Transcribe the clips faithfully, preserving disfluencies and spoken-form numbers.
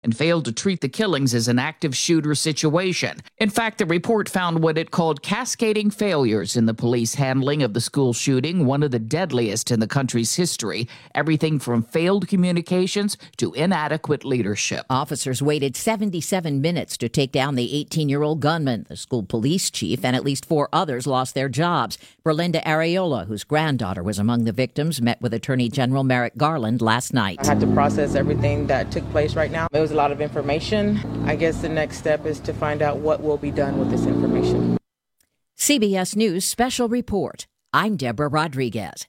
and failed to treat the killings as an active shooter situation. In fact, the report found what it called cascading failures in the police handling of the school shooting, one of the deadliest in the country's history. Everything from failed communications to inadequate leadership. Officers waited seventy-seven minutes to take down the eighteen-year-old gunman. The school police chief and at least four others lost their jobs. Berlinda Areola, whose granddaughter was among the victims, met with Attorney General Merrick Garland last night. I had to process everything that took place right now. It was a lot of information. I guess the next step is to find out what will be done with this information. C B S News Special Report. I'm Deborah Rodriguez.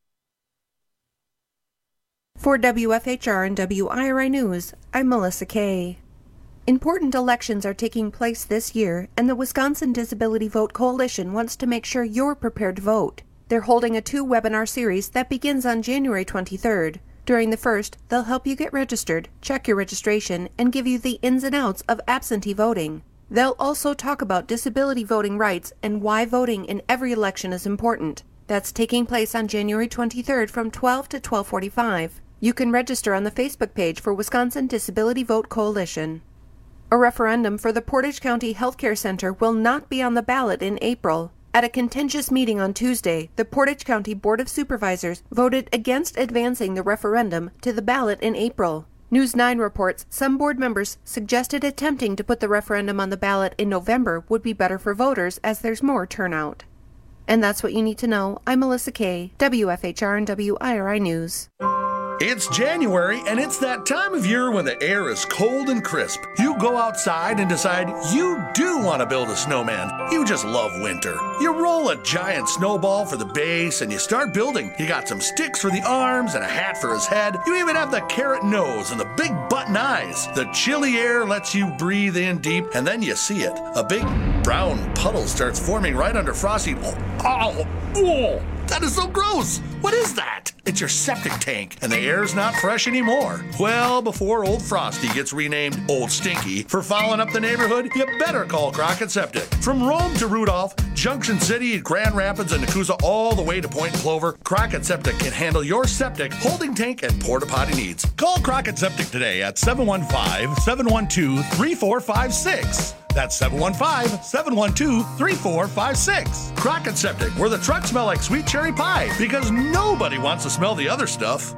For W F H R and W I R I News, I'm Melissa Kay. Important elections are taking place this year, and the Wisconsin Disability Vote Coalition wants to make sure you're prepared to vote. They're holding a two-webinar series that begins on January twenty-third. During the first, they'll help you get registered, check your registration, and give you the ins and outs of absentee voting. They'll also talk about disability voting rights and why voting in every election is important. That's taking place on January twenty-third from twelve to twelve forty-five. You can register on the Facebook page for Wisconsin Disability Vote Coalition. A referendum for the Portage County Healthcare Center will not be on the ballot in April. At a contentious meeting on Tuesday, the Portage County Board of Supervisors voted against advancing the referendum to the ballot in April. News nine reports some board members suggested attempting to put the referendum on the ballot in November would be better for voters as there's more turnout. And that's what you need to know. I'm Melissa Kay, W F H R and W I R I News. It's January, and it's that time of year when the air is cold and crisp. You go outside and decide you do want to build a snowman. You just love winter. You roll a giant snowball for the base, and you start building. You got some sticks for the arms and a hat for his head. You even have the carrot nose and the big button eyes. The chilly air lets you breathe in deep, and then you see it. A big brown puddle starts forming right under Frosty. Oh, oh, oh. That is so gross! What is that? It's your septic tank, and the air's not fresh anymore. Well, before old Frosty gets renamed Old Stinky for fouling up the neighborhood, you better call Crockett Septic. From Rome to Rudolph, Junction City, Grand Rapids, and Nakusa, all the way to Point Clover, Crockett Septic can handle your septic, holding tank, and porta potty needs. Call Crockett Septic today at seven one five, seven one two, three four five six. That's seven one five, seven one two, three four five six. Crockett Septic, where the trucks smell like sweet cherry pie, because nobody wants to smell the other stuff.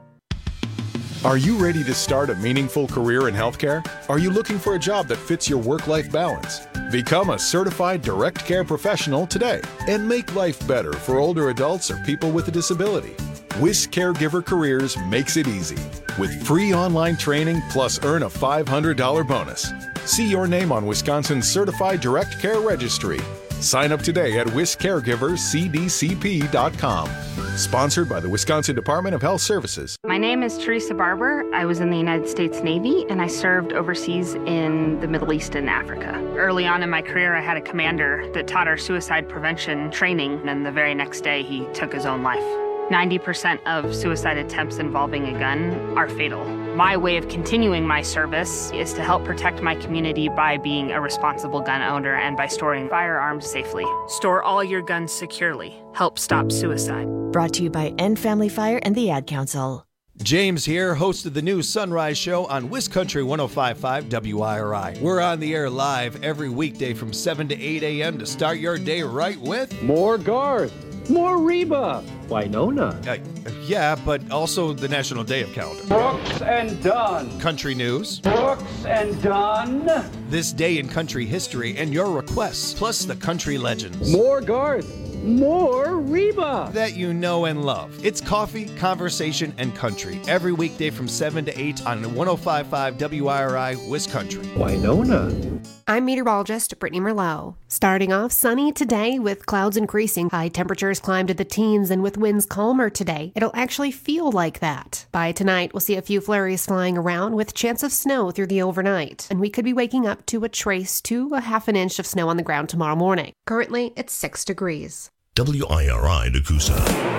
Are you ready to start a meaningful career in healthcare? Are you looking for a job that fits your work-life balance? Become a certified direct care professional today and make life better for older adults or people with a disability. WIS Caregiver Careers makes it easy with free online training plus earn a five hundred dollars bonus. See your name on Wisconsin's Certified Direct Care Registry. Sign up today at wis caregivers c d c p dot com. Sponsored by the Wisconsin Department of Health Services. My name is Teresa Barber. I was in the United States Navy, and I served overseas in the Middle East and Africa. Early on in my career, I had a commander that taught our suicide prevention training, and the very next day, he took his own life. ninety percent of suicide attempts involving a gun are fatal. My way of continuing my service is to help protect my community by being a responsible gun owner and by storing firearms safely. Store all your guns securely. Help stop suicide. Brought to you by End Family Fire and the Ad Council. James here, host of the new Sunrise Show on WisCountry one oh five point five W I R I. We're on the air live every weekday from seven to eight a.m. to start your day right with... More Garth. More Reba. Winona. Uh, yeah, but also the National Day of Calendar. Brooks and Dunn. Country news. Brooks and Dunn. This day in country history and your requests, plus the country legends. More Garth. More Reba. That you know and love. It's coffee, conversation, and country. Every weekday from seven to eight on one oh five point five W I R I, WisCountry. Winona. I'm meteorologist Brittany Merlot. Starting off sunny today with clouds increasing. High temperatures climb to the teens and with winds calmer today. It'll actually feel like that. By tonight, we'll see a few flurries flying around with chance of snow through the overnight. And we could be waking up to a trace to a half an inch of snow on the ground tomorrow morning. Currently, it's six degrees. W I R I Nakusa.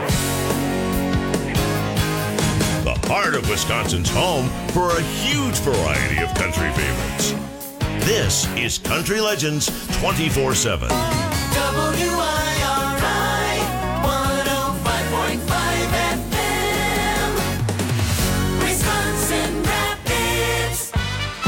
The heart of Wisconsin's home for a huge variety of country favorites. This is Country Legends twenty-four seven. W I R I one oh five point five F M. Wisconsin Rapids.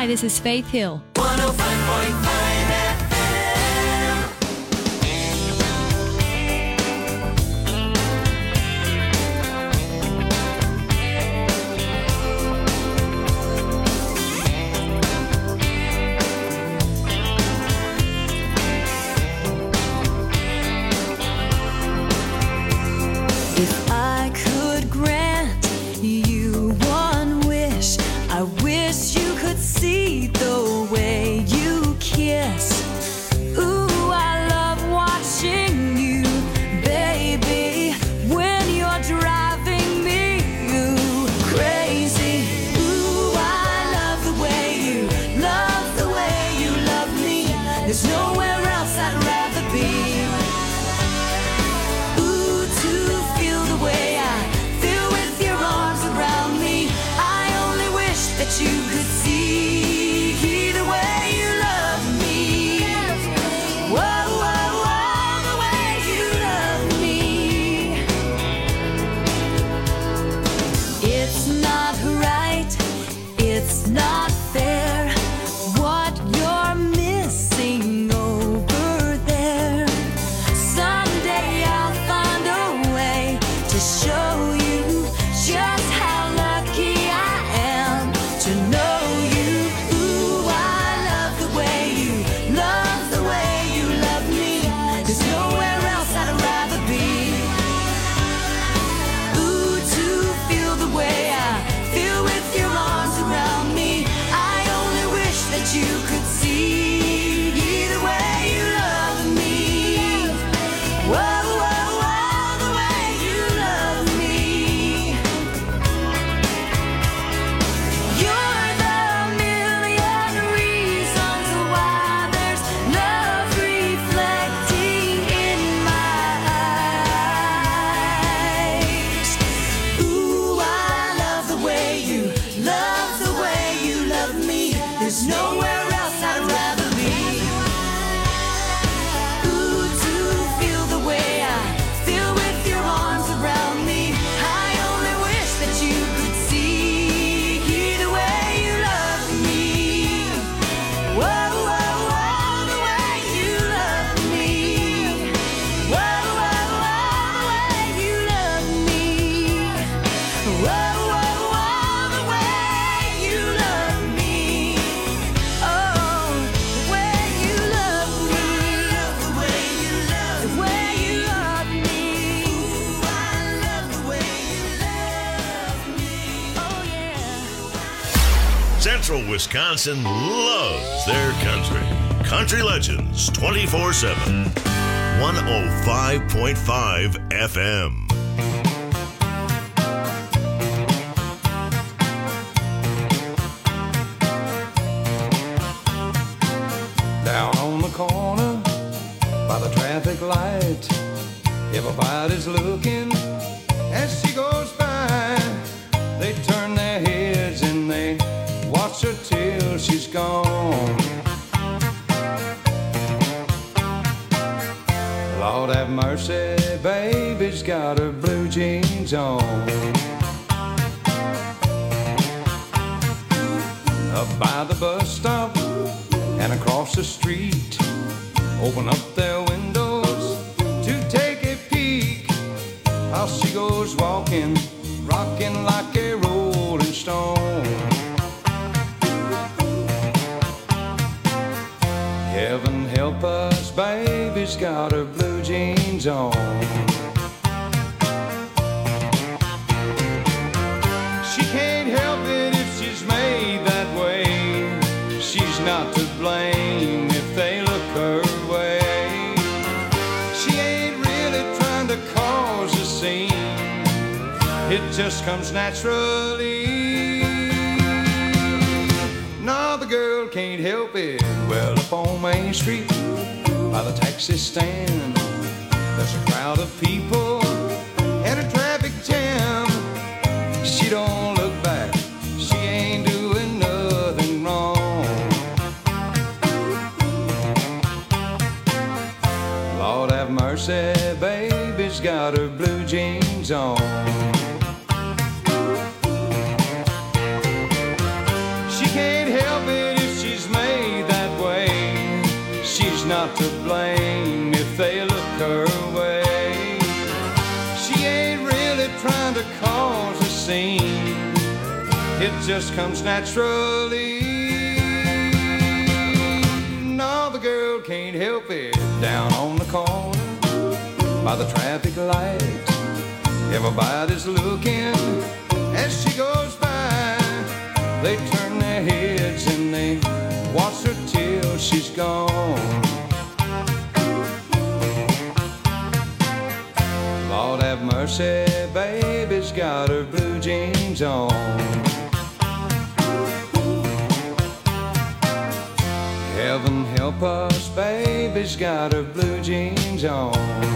Hi, this is Faith Hill. one oh five point five F If I could grant you one wish, I wish you could see the way you kiss. Ooh, I love watching you, baby, when you're driving me ooh, crazy. Ooh, I love the way you, love the way you love me. There's nowhere else I'd rather be. That you could see the way you love me. Whoa, whoa, whoa, the way you love me. It's not right, it's not fair, what you're missing over there. Someday I'll find a way to show you just how lucky I am to know you. Ooh, I love the way you, love the way you love me. There's nowhere else I'd rather be. Ooh, to feel the way I feel with your arms around me. I only wish that you could see the way you love me. Whoa, whoa, whoa, the way you love me. You're the million reasons why there's love reflecting in my eyes. Ooh, I love the way you, love the way you love me. There's nowhere else I'd rather be. Ooh, to feel the way I feel with your arms around me. I only wish that you could see the way you love me. Whoa, whoa, whoa, the way you love me. Whoa, whoa, whoa, the way you love me. Whoa, whoa, whoa, the way you love me. Oh, the way you love me. The way you love me. The way you love me. Ooh, I love the way you love me. Oh, yeah. Central Wisconsin loves their country. Country Legends twenty-four seven. one oh five point five F M. Down on the corner by the traffic light, everybody's looking as she goes by. They turn their heads and they watch her till she's gone. Lord have mercy, baby's got her blue jeans on. Up by the bus stop and across the street, open up their windows to take a peek. How she goes walking, rocking like a rolling stone. Heaven help us, baby's got her blue jeans on. She can't help it if she's made that way. She's not to blame if they look her way. She ain't really trying to cause a scene, it just comes naturally. No, the girl can't help it. Well, up on Main Street by the taxi stand, there's a crowd of people and a traffic jam. She don't look back, she ain't doing nothing wrong. Lord have mercy, baby's got her blue jeans on. She can't help it it just comes naturally. No, the girl can't help it. Down on the corner by the traffic light, everybody's looking as she goes by. They turn their heads and they watch her till she's gone. Lord have mercy, baby's got her blue jeans on. Heaven help us, baby's got her blue jeans on.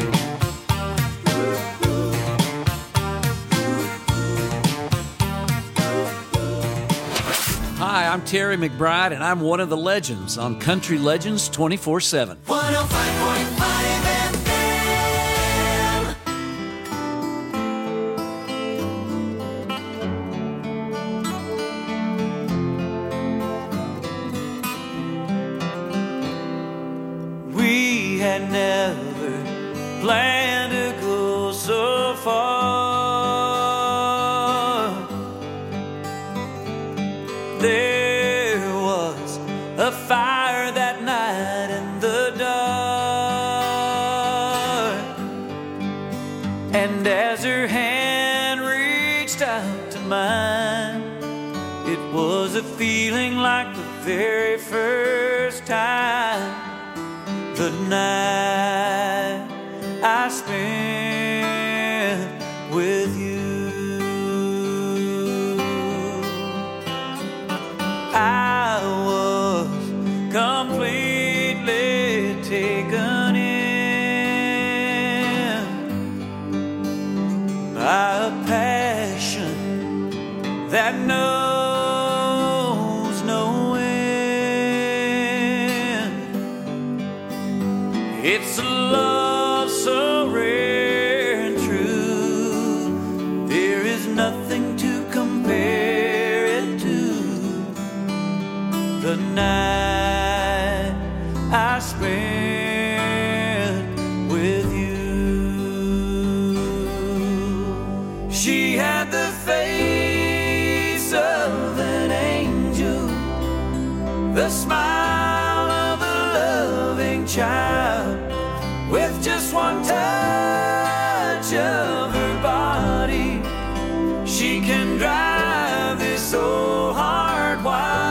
Hi, I'm Terry McBride, and I'm one of the legends on Country Legends twenty-four seven. one oh five point five F M. We had never planned to go so far. There was a fire that night in the dark, and as her hand reached out to mine, it was a feeling like the very first time. The night I spent with you, I was completely taken in by a passion that knows no end. It's a love so rare and true, there is nothing to compare it to. The night I spent with you, she had the face of an angel, the smile of a loving child. With just one touch of her body, she can drive this old heart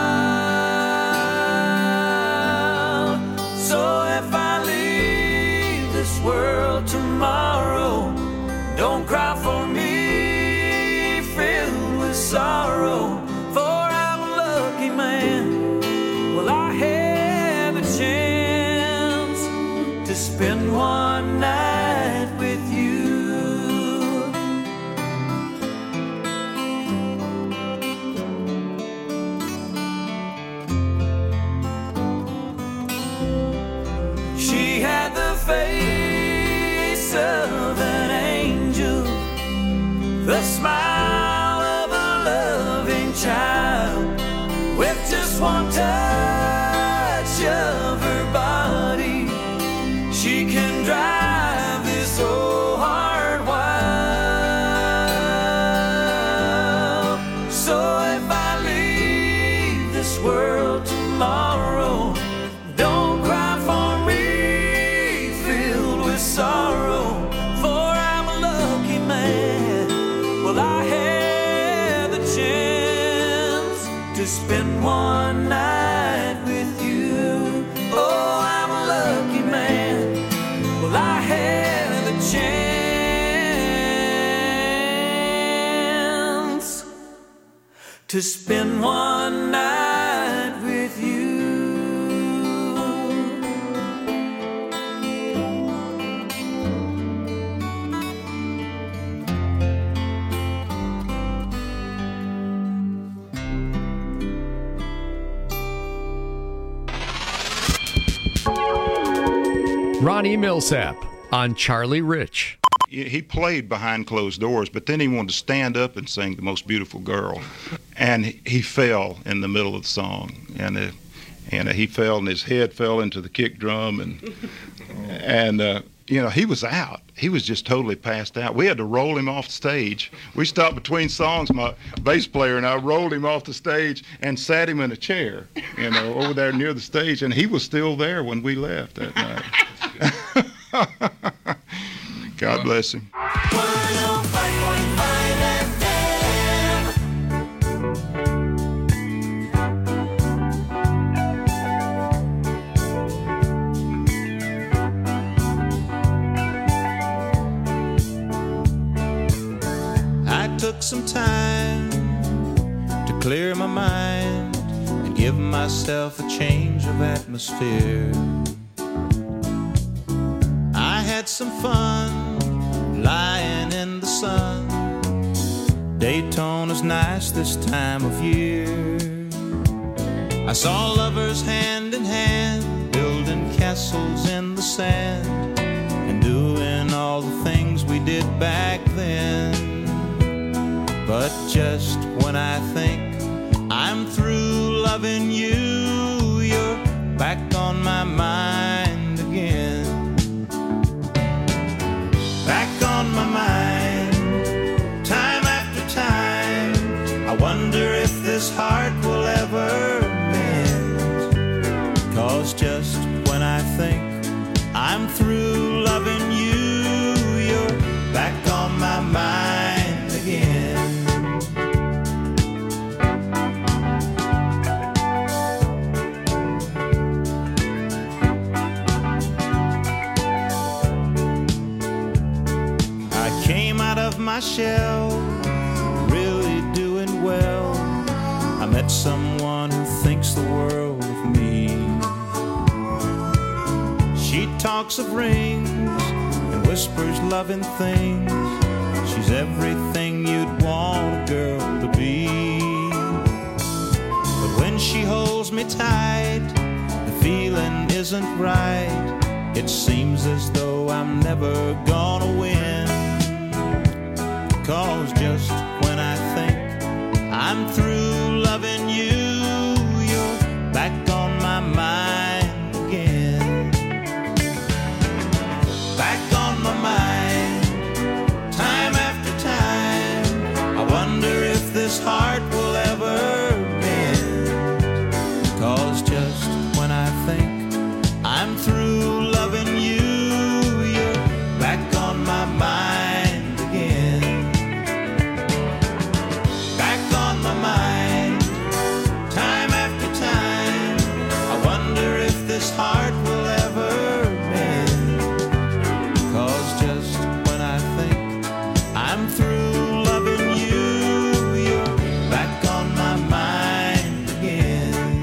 wild. So if I leave this world tomorrow, don't cry for me, filled with sorrow. For I'm a lucky man, well I have a chance to spend one night with you. She had the face of an angel, the smile of a loving child. With just one touch of her body, she can drive this old heart wild. So if I leave this world tomorrow, don't cry for me, filled with sorrow. For I'm a lucky man, well I had the chance to spend one night with you. Oh, I'm a lucky man, well I had the chance to spend one night with you. Ronnie Millsap on Charlie Rich. He played behind closed doors, but then he wanted to stand up and sing The Most Beautiful Girl. And he fell in the middle of the song. And uh, and uh, he fell, and his head fell into the kick drum. And and uh, you know, he was out. He was just totally passed out. We had to roll him off the stage. We stopped between songs, my bass player and I rolled him off the stage and sat him in a chair, you know, over there near the stage, and he was still there when we left that night. God bless him. Took some time to clear my mind and give myself a change of atmosphere. I had some fun lying in the sun. Daytona's nice this time of year. I saw lovers hand in hand building castles in the sand and doing all the things we did back then. But just when I think I'm through loving you, you're back on my mind again. Back on my mind, time after time. I wonder if this heart will ever mend. 'Cause just when I think I'm through loving you, you're back on my mind again. My shell, really doing well. I met someone who thinks the world of me. She talks of rings and whispers loving things. She's everything you'd want a girl to be. But when she holds me tight, the feeling isn't right. It seems as though I'm never gonna win. 'Cause just when I think I'm through loving you, you're back on my mind again. Back on my mind, time after time. I wonder if this heart will ever mend. 'Cause just when I think I'm through loving you, you're back on my mind. This heart will ever mend. 'Cause just when I think I'm through loving you, you're back on my mind again.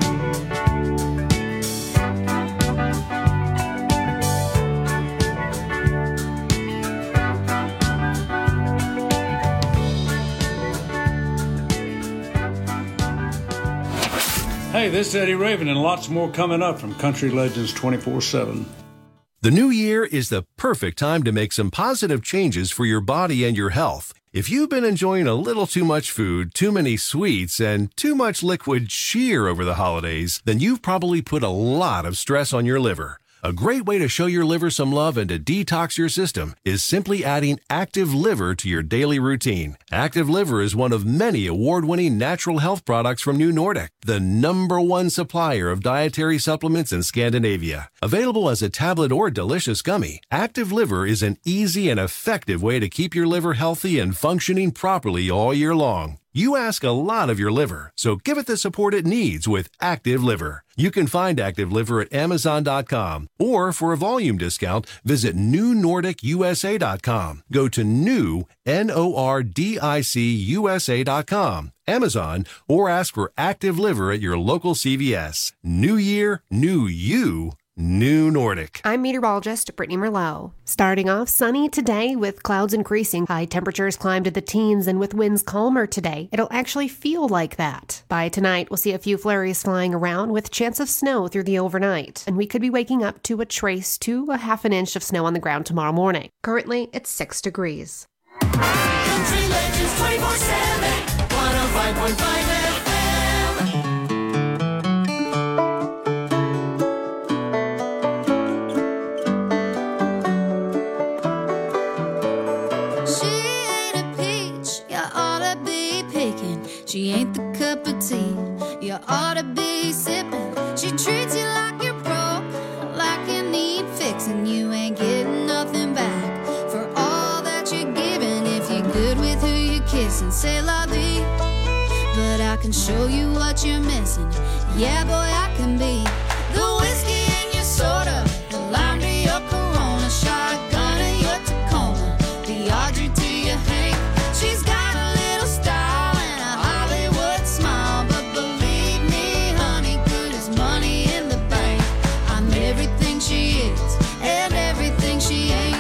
Hey, this is Eddie Raven, and lots more coming up from Country Legends twenty-four seven. The new year is the perfect time to make some positive changes for your body and your health. If you've been enjoying a little too much food, too many sweets, and too much liquid cheer over the holidays, then you've probably put a lot of stress on your liver. A great way to show your liver some love and to detox your system is simply adding Active Liver to your daily routine. Active Liver is one of many award-winning natural health products from New Nordic, the number one supplier of dietary supplements in Scandinavia. Available as a tablet or delicious gummy, Active Liver is an easy and effective way to keep your liver healthy and functioning properly all year long. You ask a lot of your liver, so give it the support it needs with Active Liver. You can find Active Liver at Amazon dot com, or for a volume discount, visit New Nordic U S A dot com. Go to new, N O R D I C U S A dot com, Amazon, or ask for Active Liver at your local C V S. New year, new you. New Nordic. I'm meteorologist Brittany Merlot. Starting off sunny today with clouds increasing. High temperatures climb to the teens, and with winds calmer today, it'll actually feel like that. By tonight, we'll see a few flurries flying around with chance of snow through the overnight, and we could be waking up to a trace to a half an inch of snow on the ground tomorrow morning. Currently, it's six degrees. Country Legends twenty-four seven, one oh five point five F M. you ought to be sipping. She treats you like you're broke, like you need fixing. You ain't getting nothing back for all that you're giving. If you're good with who you're kissing, say la vie. But I can show you what you're missing. Yeah, boy, I can be the whiskey in your soda, the lime to your Corona, shotgun to your Tacoma, the Audrey to your Hank. She's got a little style and a Hollywood smile, but believe me, honey, good as money in the bank. I'm everything she is and everything she ain't.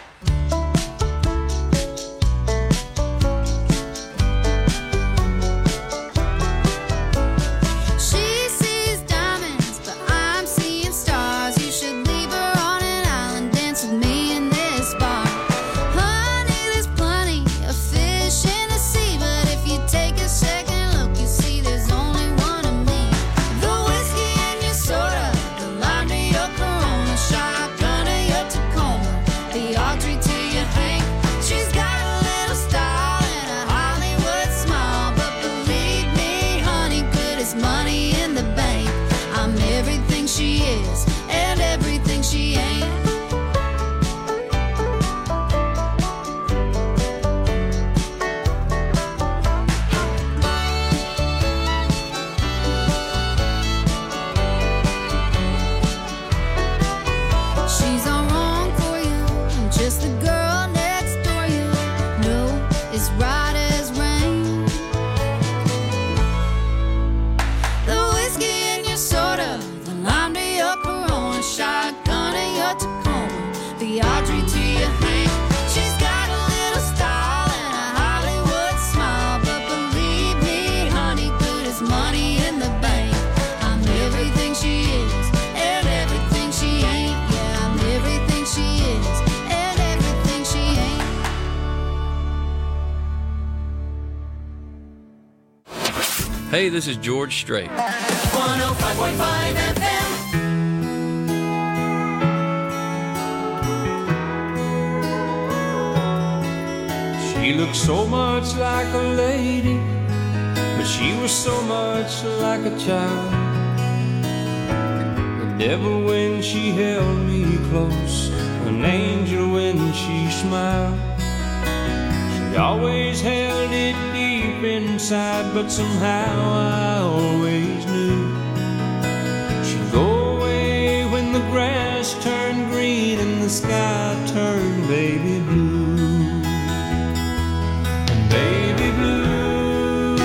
She sees diamonds, but I'm seeing stars. You should leave her on an island, dance with me in this bar. Honey, there's plenty of fish in the sea, but if you take a second look, you see there's only one of me. The whiskey in your soda, the lime to your Corona, shotgun to your Tacoma, the Audrey to your Hank. She's got a little style and a Hollywood smile, but believe me, honey, good as money in the bank. I'm everything she is and everything she ain't. She's all wrong for you. I'm just the girl next door. You know it's right as rain. The whiskey in your soda, the lime to your Corona, shotgun to your Tacoma, the Audrey to your Hank. She's got a little style and a Hollywood smile, but believe me, honey, good as money in the bank. I'm everything she is and everything she ain't. Yeah, I'm everything she is and everything she ain't. Hey, this is George Strait. one oh five point five F M. She looked so much like a lady, but she was so much like a child. The devil when she held me close, an angel when she smiled. She always held it deep inside, but somehow I always knew she'd go away when the grass turned green and the sky turned baby blue. And baby blue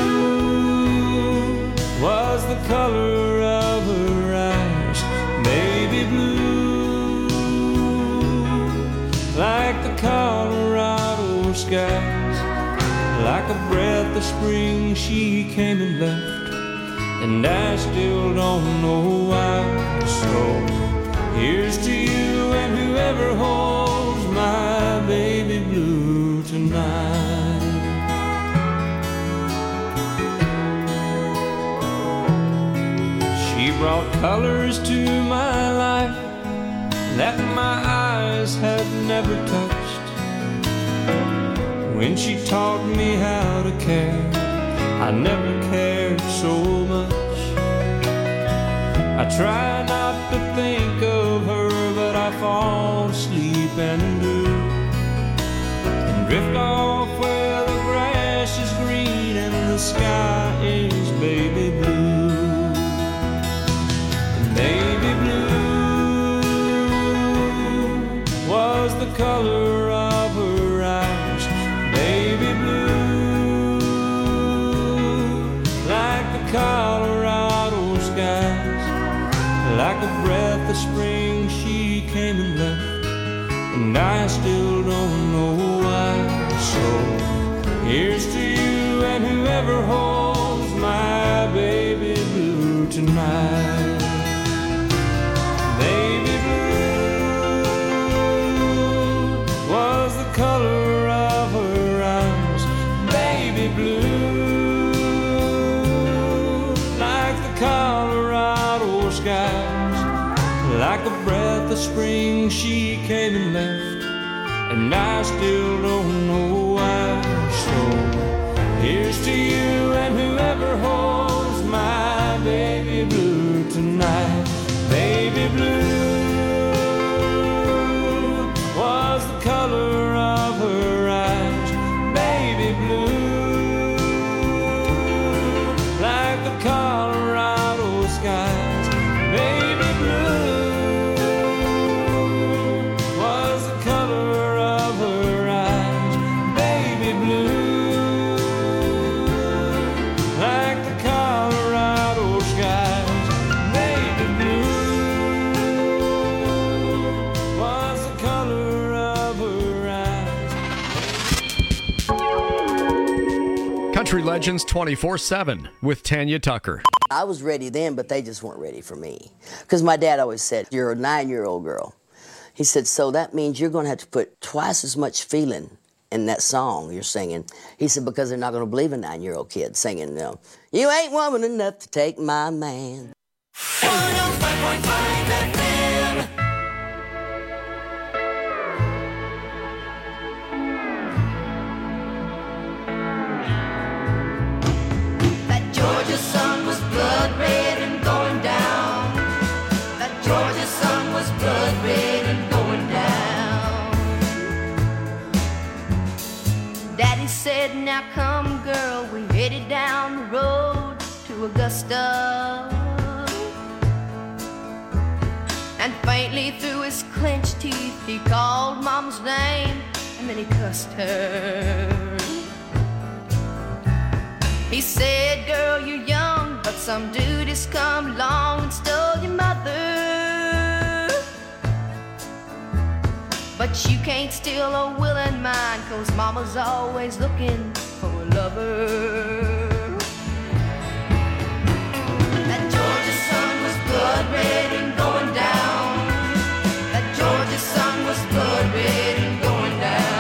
was the color of her eyes. Baby blue, like the Colorado skies, like a breath of spring she came and left, and I still don't know why. So here's to you and whoever holds my baby blue tonight. She brought colors to my life that my eyes had never touched. When she taught me how to care, I never cared so much. I try not to think of her, but I fall asleep and do, and drift off where the grass is green and the sky is baby blue. And baby blue was the color of her eyes. Baby blue, like the Colorado skies, like a breath of spring she came and left, and I still don't know why. So here's to you and whoever holds my baby blue tonight. Baby blue was the color of her eyes. Baby blue, like the Colorado skies, like a breath of spring she came and left, and I still don't know why. So here's to you and whoever holds my Country Legends twenty-four seven with Tanya Tucker. I was ready then, but they just weren't ready for me. Because my dad always said, you're a nine-year-old girl. He said, so that means you're going to have to put twice as much feeling in that song you're singing. He said, because they're not going to believe a nine-year-old kid singing, you know, you ain't woman enough to take my man. one oh five point five F M. That Georgia sun was blood red and going down. That Georgia sun was blood red and going down. Daddy said, now come girl, we headed down the road to Augusta. And faintly through his clenched teeth he called Mama's name, and then he cussed her. He said, girl, you're young, but some dude has come along and stole your mother. But you can't steal a willing mind, 'cause Mama's always looking for a lover. That Georgia sun was blood red and going down. That Georgia sun was blood red and going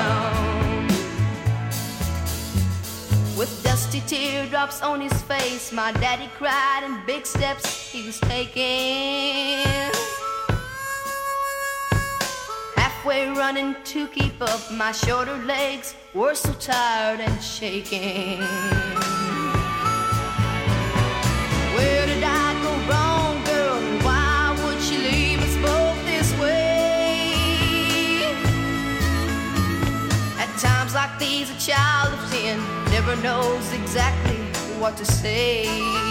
down. With dusty teardrops on his face, my daddy cried in big steps he was taking. Halfway running to keep up, my shorter legs were so tired and shaking. Where did I go wrong, girl? And why would she leave us both this way? At times like these, a child of ten never knows exactly what to say.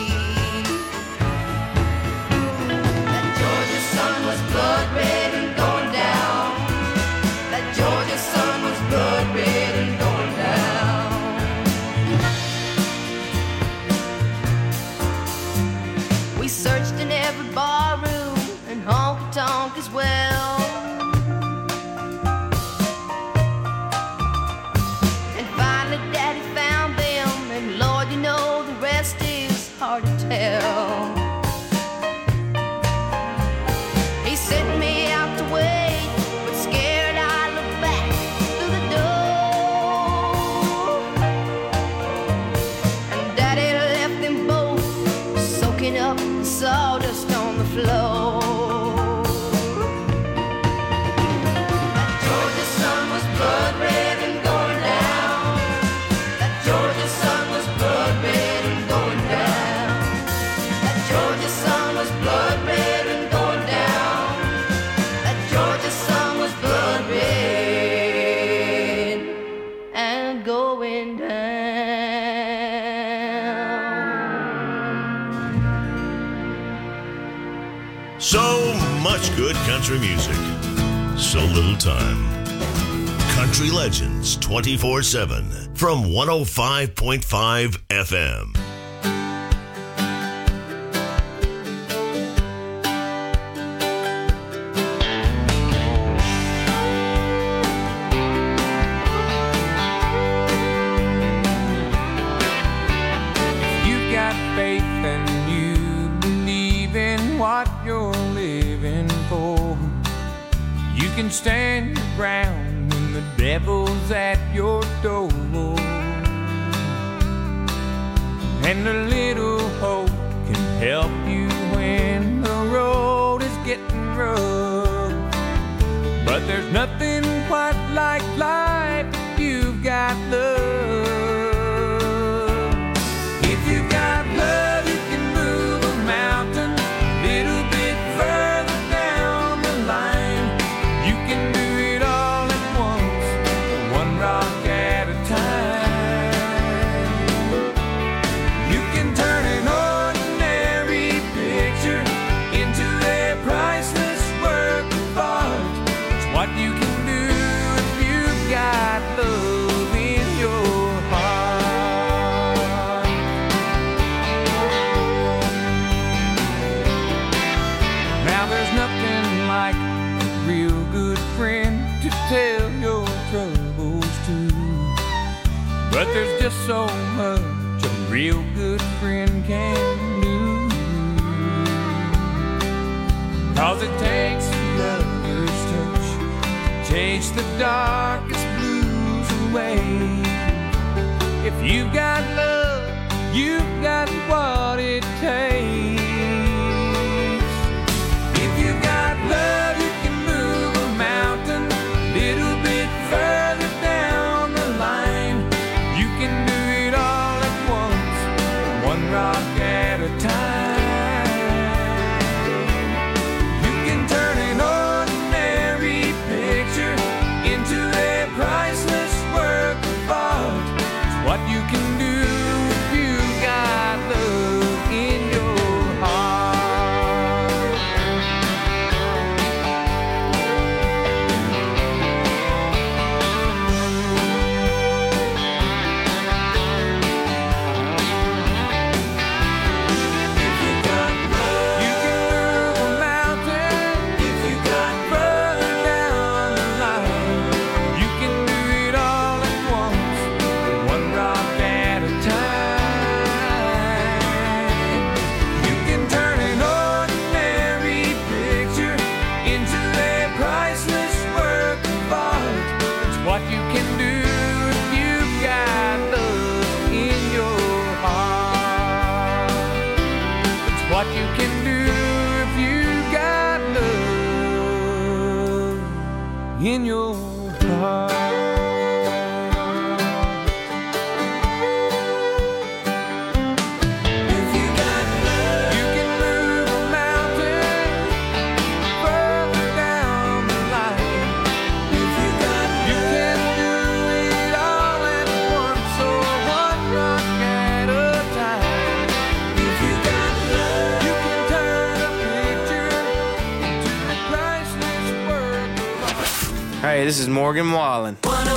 That Georgia sun was blood red and going down. That Georgia sun was blood red and going down. We searched in every bar room and honky-tonk as well. And finally Daddy found them, and Lord, you know the rest is hard to tell. He sent me out to wait, but scared I looked back through the door. And Daddy left them both soaking up the sawdust on the floor. That Georgia sun was blood red and going down. That Georgia sun was blood red and going down. That Georgia sun was blood red and going down. That Georgia sun was blood red and going down. So much good country music, so little time. Country Legends twenty-four seven from one oh five point five F M. You've got faith and you believe in what you're living for. You can stand your ground when the devil's at your door. And a little hope can help you when the road is getting rough. But there's nothing quite like life if you've got love. If you've got love, you can move a mountain a little bit further down the line. You can do it all at once, one rock at a time. You can turn an ordinary picture into a priceless work of art. It's what you can do if you've got love in your heart. Now there's nothing like a real good friend to tell your troubles to, but there's just so much real good friend can do. Cause it takes a lover's touch to chase the darkest blues away. If you've got love, you've got what it takes. If you've got love, you can move a mountain a little bit further down the line. You can do it all at once, one rock at a time. You can turn an ordinary picture into a priceless work of art. It's what you can do if you got love in your heart. What you can do if you got love in your heart. If you got love, you can move a mountain further down the line. If you got love, you can do it all at once, or one rock at a time. If you got love, you can turn a picture into a priceless work of art. Hey, this is Morgan Wallen.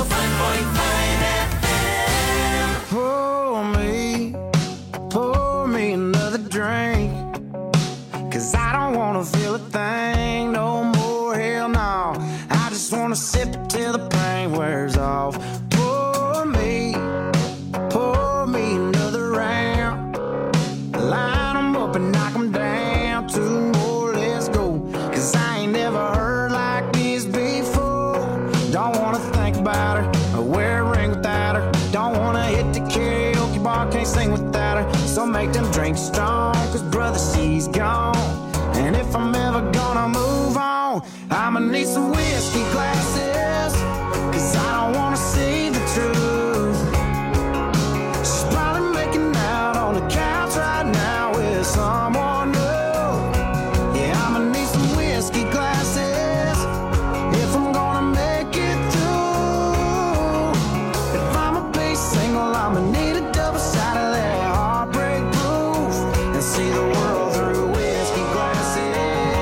Pour me, pour me another drink. Cause I don't wanna feel a thing no more, hell no. I just wanna sip it till the pain wears off. Pour me, pour me another round. Line 'em up and knock 'em down. Two more, let's go. Cause I ain't never heard like this before. Don't wanna think about her or wear a ring without her. Don't wanna hit the karaoke bar, can't sing without her. So make them drinks strong, cause brother, she's gone. And if I'm ever gonna move on, I'ma need some whiskey glasses. Cause I don't wanna see the truth. She's probably making out on the couch right now with someone new. Yeah, I'ma need some whiskey glasses if I'm gonna make it through. If I'ma be single, I'ma need a double shot of that heartbreak proof. And see the world through whiskey glasses.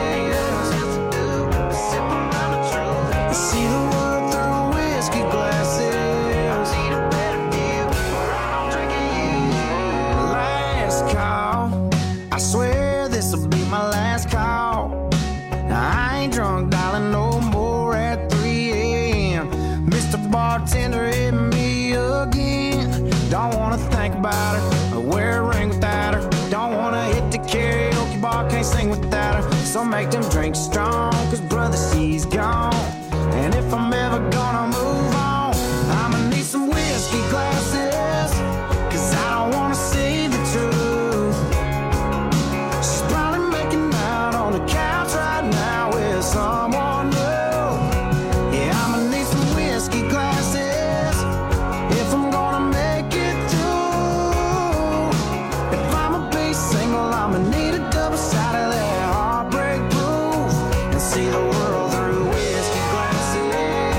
Sip around the truth. And see the world through whiskey glasses. I need a better view, or I don't drink it. Last call, I swear this'll be my last call. I ain't drunk, darling, no more at three a.m. Mister Bartender hit me again. Don't wanna think about her or wear a ring without her. Don't wanna hit the karaoke bar, can't sing without her. So make them drinks strong, cause brother, she's gone. And if I'm ever gonna move on, I'ma need some whiskey glasses. Cause I don't wanna see the truth. She's probably making out on the couch right now with someone new. Yeah, I'ma need some whiskey glasses if I'm gonna make it through. If I'ma be single, I'ma need a double shot of that heartbreak proof. And see the world through whiskey glasses.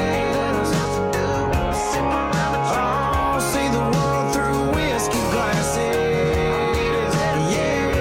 Oh, see the world through whiskey glasses. Yeah.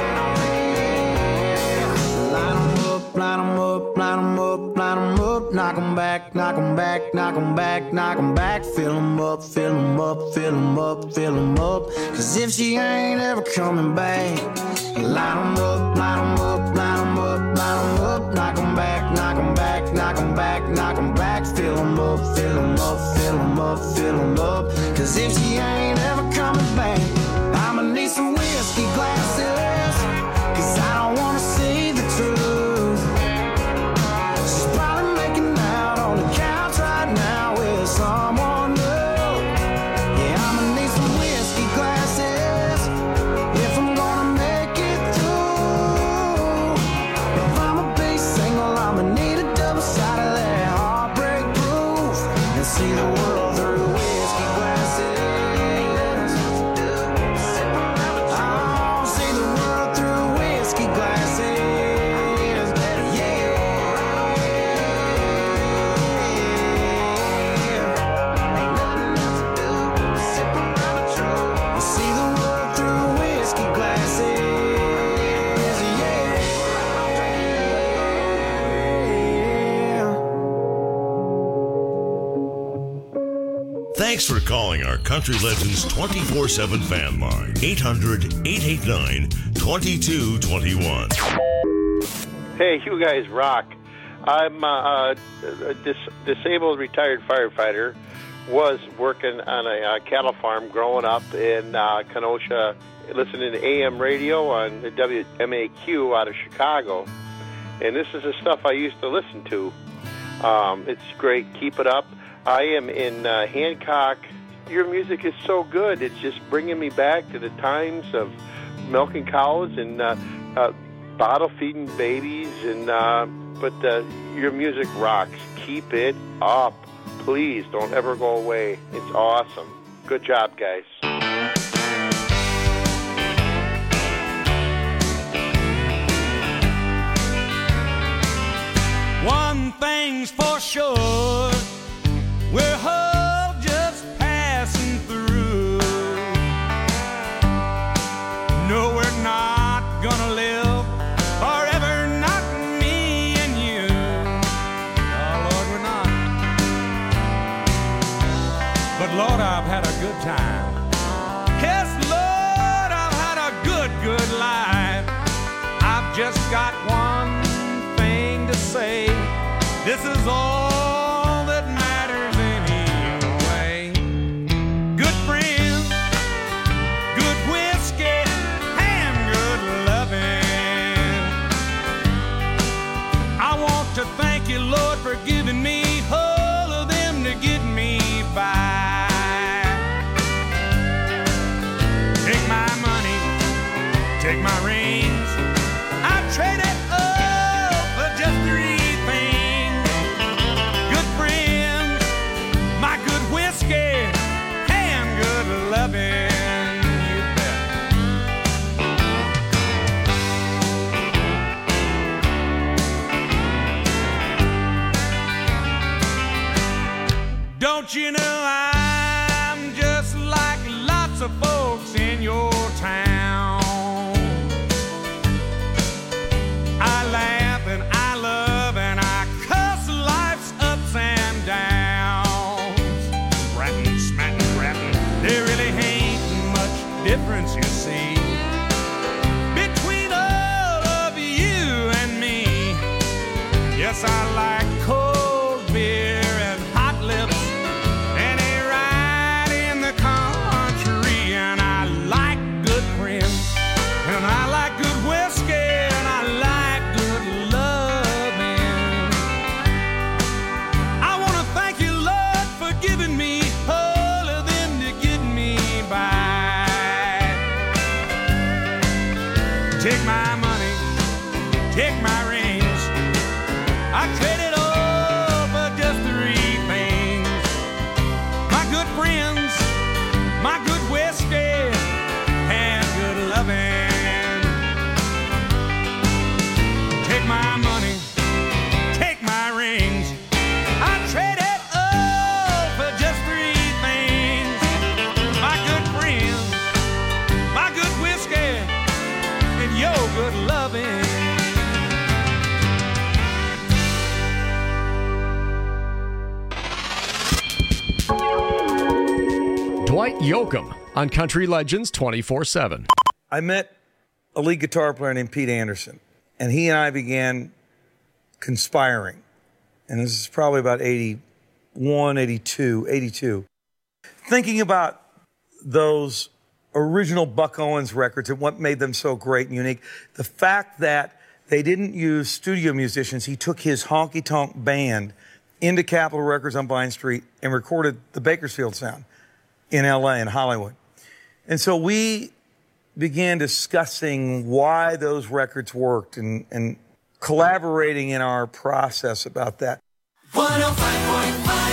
Line 'em up, line 'em up, line 'em up, line 'em up. Knock 'em back, knock 'em back, knock 'em back, knock 'em back. Fill 'em up, fill 'em up, fill 'em up, fill 'em up. Cause if she ain't ever coming back, line 'em up, line 'em up, line 'em up, line 'em up. Knock 'em back, knock 'em back, knock 'em back, knock 'em back. Fill 'em up, fill 'em up, fill 'em up, fill 'em up. Cause if she ain't ever coming back, I'm Thanks for calling our Country Legends twenty-four seven fan line. eight hundred, eight eight nine, two two two one. Hey, you guys rock. I'm uh, a dis- disabled retired firefighter. Was working on a uh, cattle farm growing up in uh, Kenosha, listening to A M radio on W M A Q out of Chicago. And this is the stuff I used to listen to. Um, it's great. Keep it up. I am in uh, Hancock. Your music is so good. It's just bringing me back to the times of milking cows and uh, uh, bottle feeding babies. And uh, but uh, your music rocks. Keep it up. Please don't ever go away. It's awesome. Good job, guys. One thing's for sure, we're all just passing through. No, we're not gonna live forever, not me and you. Oh, Lord, we're not. But Lord, I've had a good time. Yes, Lord, I've had a good, good life. I've just got one thing to say. This is all that matters anyway. Good friends, good whiskey, and good loving. I want to thank you, Lord, for giving me all of them to get me by. Take my money, take my rings, I trade it all for just three. And good loving, you bet. Don't you know I'm just like lots of folks in your town? I laugh and I love and I cuss life's ups and downs. There really ain't much difference, you see, between all of you and me. Yes, I like cold beer and hot lips and a ride in the country. And I like good friends, and I like good whiskey, and I like good loving. I want to thank you, Lord, for giving me take my money, take my rings, I trade it all for just three things. My good friends, my good whiskey, and good loving. Take my money, take my rings, I trade it all for just three things. My good friends, my good whiskey, your good loving. Dwight Yoakam on Country Legends twenty-four seven. I met a lead guitar player named Pete Anderson, and he and I began conspiring. And this is probably about eighty-one, eighty-two, eighty-two. Thinking about those original Buck Owens records and what made them so great and unique. The fact that they didn't use studio musicians. He took his honky-tonk band into Capitol Records on Vine Street and recorded the Bakersfield sound in L A and Hollywood. And so we began discussing why those records worked and, and collaborating in our process about that. one oh five point five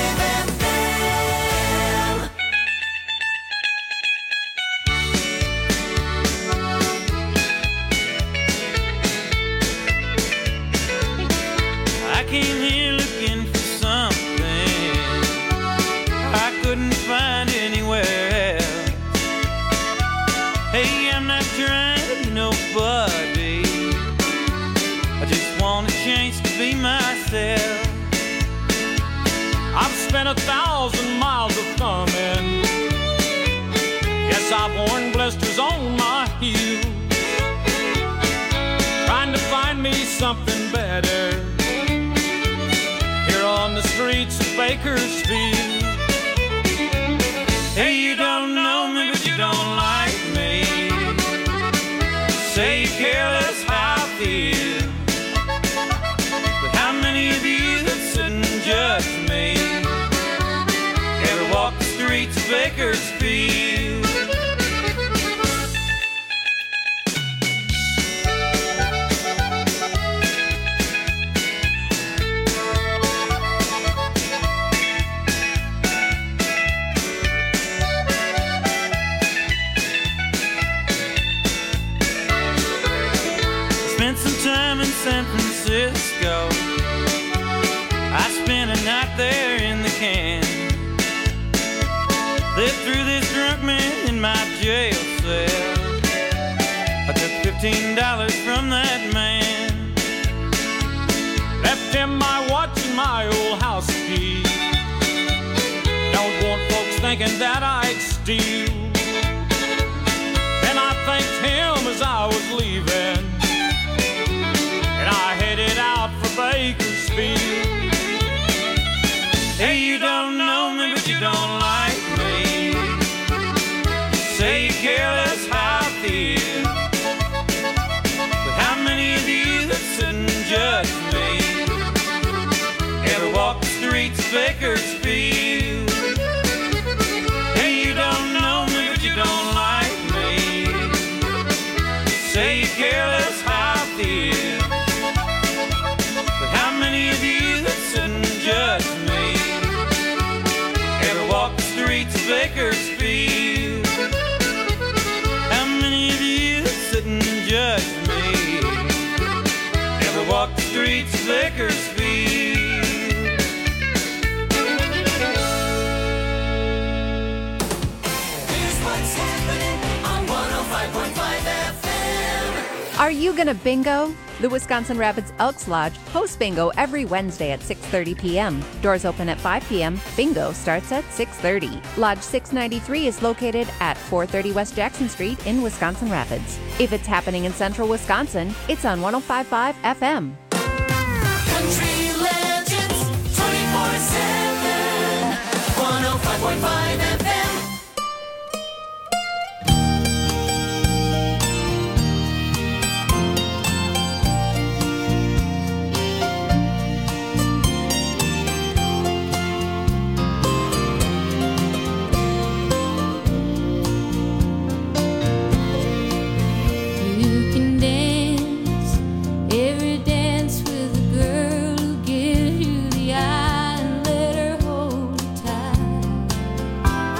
came here looking for something I couldn't find anywhere else. Hey, I'm not trying to be nobody, I just want a chance to be myself. I've been a thousand miles of coming. Yes, I've worn blisters on my heels, trying to find me something better here on the streets of Bakersfield. Hey, you don't know me, but you don't like me. Say you care less how I feel, but how many of you that sit and judge me ever walk the streets of Bakersfield? Spent some time in San Francisco. I spent a night there in the can. Lived through this drunk man in my jail cell. I took fifteen dollars from that man, left him my watch and my old house key. Don't want folks thinking that I'd steal. And I thanked him as I was leaving, and I headed out for Bakersfield. Hey, you don't know me, but you don't like me. Say you care less how I feel, but how many of you that sit and judge me ever walk the streets of Bakersfield? Hey, you don't know me, but you don't like me. Say you care less how I feel, but how many of you that sit and judge me ever walk the streets of Bakersfield? How many of you that sit and judge me ever walk the streets of Bakersfield? Here's what's happening on one oh five point five F M. Are you gonna bingo? The Wisconsin Rapids Elks Lodge hosts bingo every Wednesday at six thirty p.m. Doors open at five p.m. Bingo starts at six thirty. Lodge six ninety-three is located at four thirty West Jackson Street in Wisconsin Rapids. If it's happening in central Wisconsin, it's on one oh five point five F M. Country Legends twenty-four seven, one oh five point five F M. You can dance every dance with a girl who gives you the eye and let her hold you tight.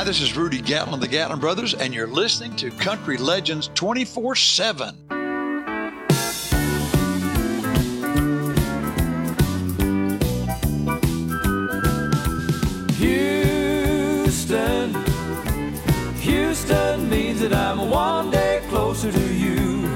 this is Rudy Gatlin, the Gatlin Brothers, and you're listening to Country Legends twenty-four seven. Houston, Houston means that I'm one day closer to you.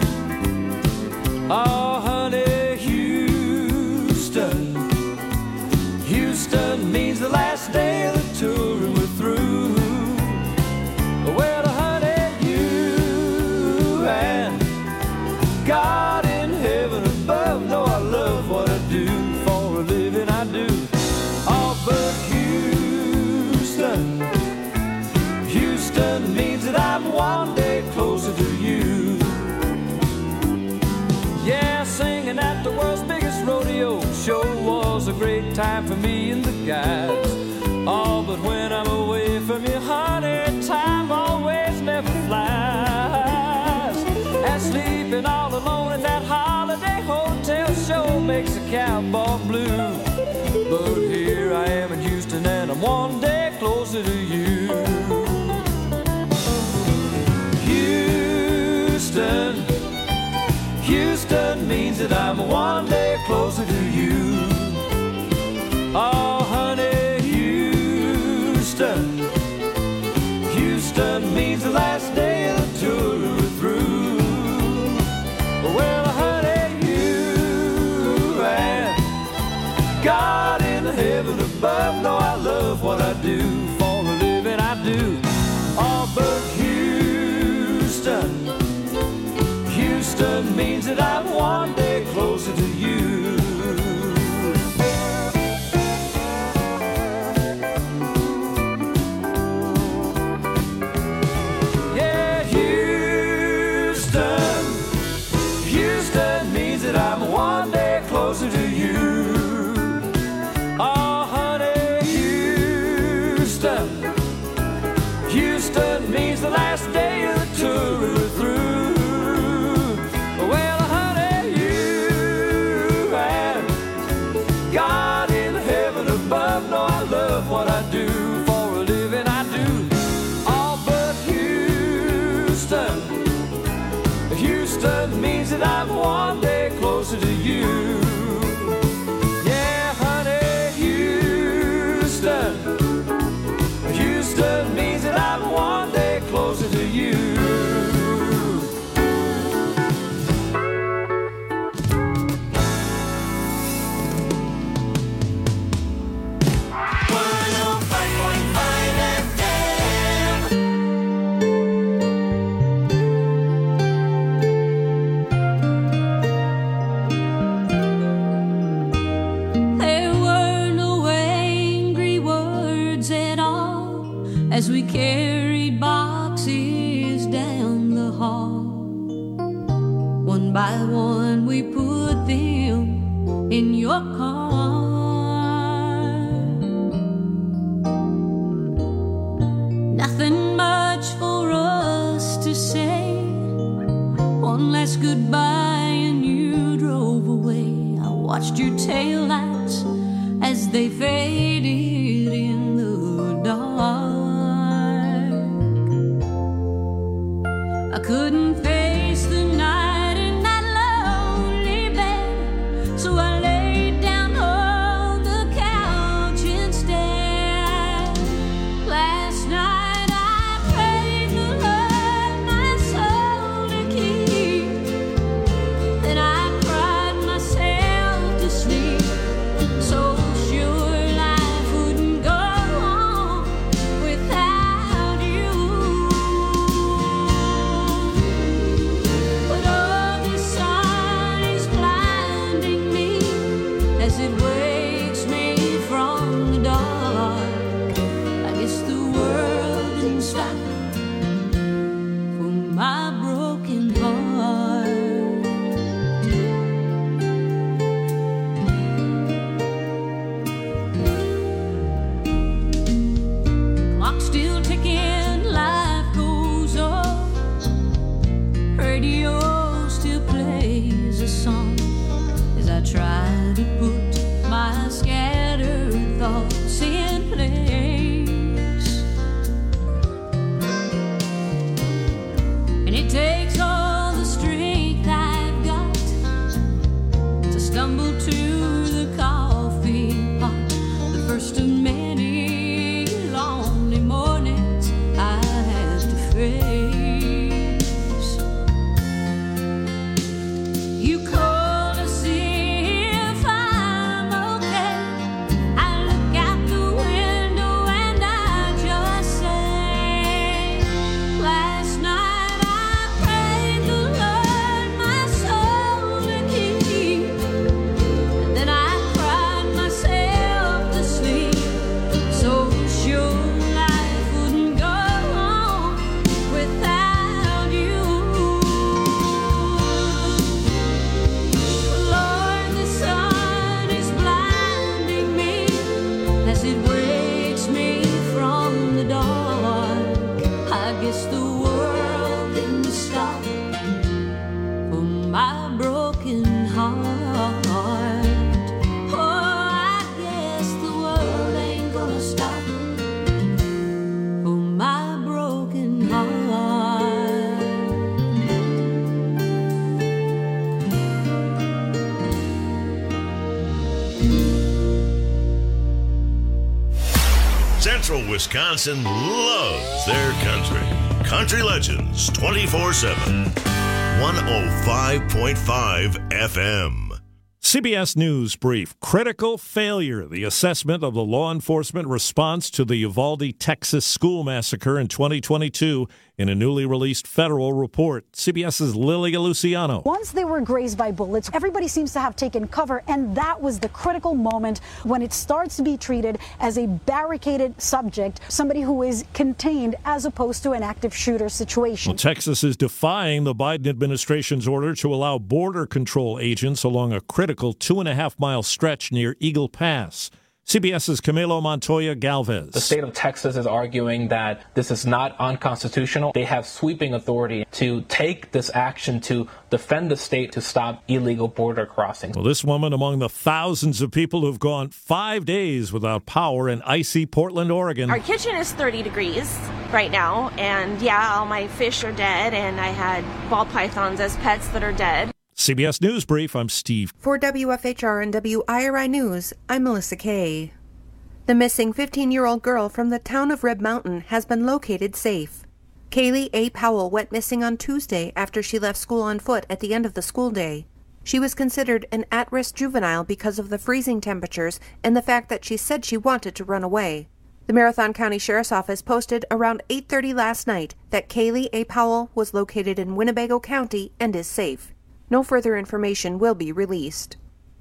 Oh, honey, Houston, Houston means the last day of the tour and we're through. Well, honey, you and God in heaven above know I love what I do. For a living I do. Oh, but Houston, Houston means that I'm one day closer to you. Yeah, singing at the world's biggest rodeo show was a great time for me and the guys. Oh, but when I'm away from you, honey, time always never flies. And sleeping all alone in that holiday hotel show makes a cowboy blue. But here I am in Houston and I'm one day closer to you. Houston, Houston means that I'm one day closer to you. Oh, honey, Houston, Houston means the last day of the tour we're through. Well, honey, you and God in heaven above know I love what I do. For a living I do. Oh, but Houston, Houston means that I'm one day closer to you. Yeah, Houston, Houston means that I'm one day closer to you. Oh, honey, Houston, Houston means the last day of the tour we're through. Well, honey, you and God in heaven above know I love what I do. For a living I do. Oh, but Houston, Houston means that I'm one day closer to you. Yeah, honey, Houston, Houston means that I'm one day closer to you. There were no angry words at all as we carried boxes down the hall. One by one we put them in your car. Nothing much for us to say. One last goodbye and you drove away. I watched your taillights as they faded in the dark. I couldn't face the night in that lonely bed, so I laid down on the couch instead. Last night I prayed to learn my soul to keep. Then I cried myself to sleep, so sure like Central Wisconsin loves their country. Country Legends twenty-four seven. one oh five point five F M. C B S News Brief. Critical failure. The assessment of the law enforcement response to the Uvalde, Texas school massacre in twenty twenty-two in a newly released federal report. CBS's Lilia Luciano. Once they were grazed by bullets, everybody seems to have taken cover, and that was the critical moment when it starts to be treated as a barricaded subject, somebody who is contained as opposed to an active shooter situation. Well, Texas is defying the Biden administration's order to allow border control agents along a critical two and a half mile stretch near Eagle Pass. CBS's Camilo Montoya Galvez. The state of Texas is arguing that this is not unconstitutional. They have sweeping authority to take this action to defend the state to stop illegal border crossings. Well, this woman among the thousands of people who've gone five days without power in icy Portland, Oregon. Our kitchen is thirty degrees right now, and yeah, all my fish are dead, and I had ball pythons as pets that are dead. C B S News Brief, I'm Steve. For W F H R and W I R I News, I'm Melissa Kay. The missing fifteen-year-old girl from the town of Red Mountain has been located safe. Kaylee A. Powell went missing on Tuesday after she left school on foot at the end of the school day. She was considered an at-risk juvenile because of the freezing temperatures and the fact that she said she wanted to run away. The Marathon County Sheriff's Office posted around eight thirty last night that Kaylee A. Powell was located in Winnebago County and is safe. No further information will be released.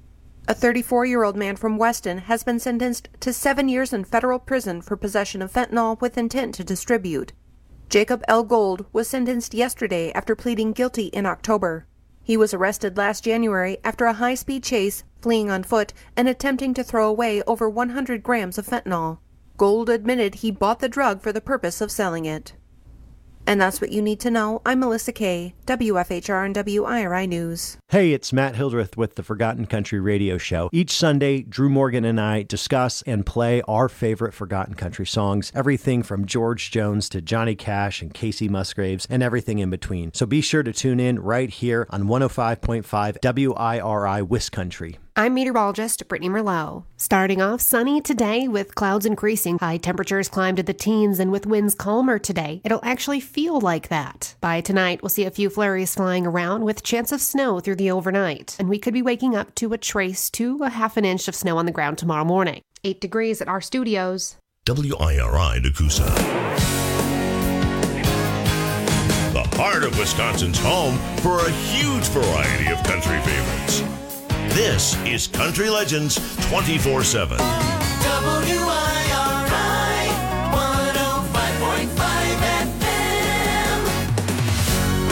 A thirty-four-year-old man from Weston has been sentenced to seven years in federal prison for possession of fentanyl with intent to distribute. Jacob L. Gold was sentenced yesterday after pleading guilty in October. He was arrested last January after a high-speed chase, fleeing on foot, and attempting to throw away over one hundred grams of fentanyl. Gold admitted he bought the drug for the purpose of selling it. And that's what you need to know. I'm Melissa Kay, W F H R and W I R I News. Hey, it's Matt Hildreth with the Forgotten Country Radio Show. Each Sunday, Drew Morgan and I discuss and play our favorite Forgotten Country songs, everything from George Jones to Johnny Cash and Casey Musgraves and everything in between. So be sure to tune in right here on one oh five point five W I R I Wiscountry. I'm meteorologist Brittany Merlot. Starting off sunny today with clouds increasing. High temperatures climb to the teens, and with winds calmer today, it'll actually feel like that. By tonight, we'll see a few flurries flying around with chance of snow through the overnight, and we could be waking up to a trace to a half an inch of snow on the ground tomorrow morning. Eight degrees at our studios. W I R I Nakusa. The heart of Wisconsin's home for a huge variety of country favorites. This is Country Legends twenty-four seven. W I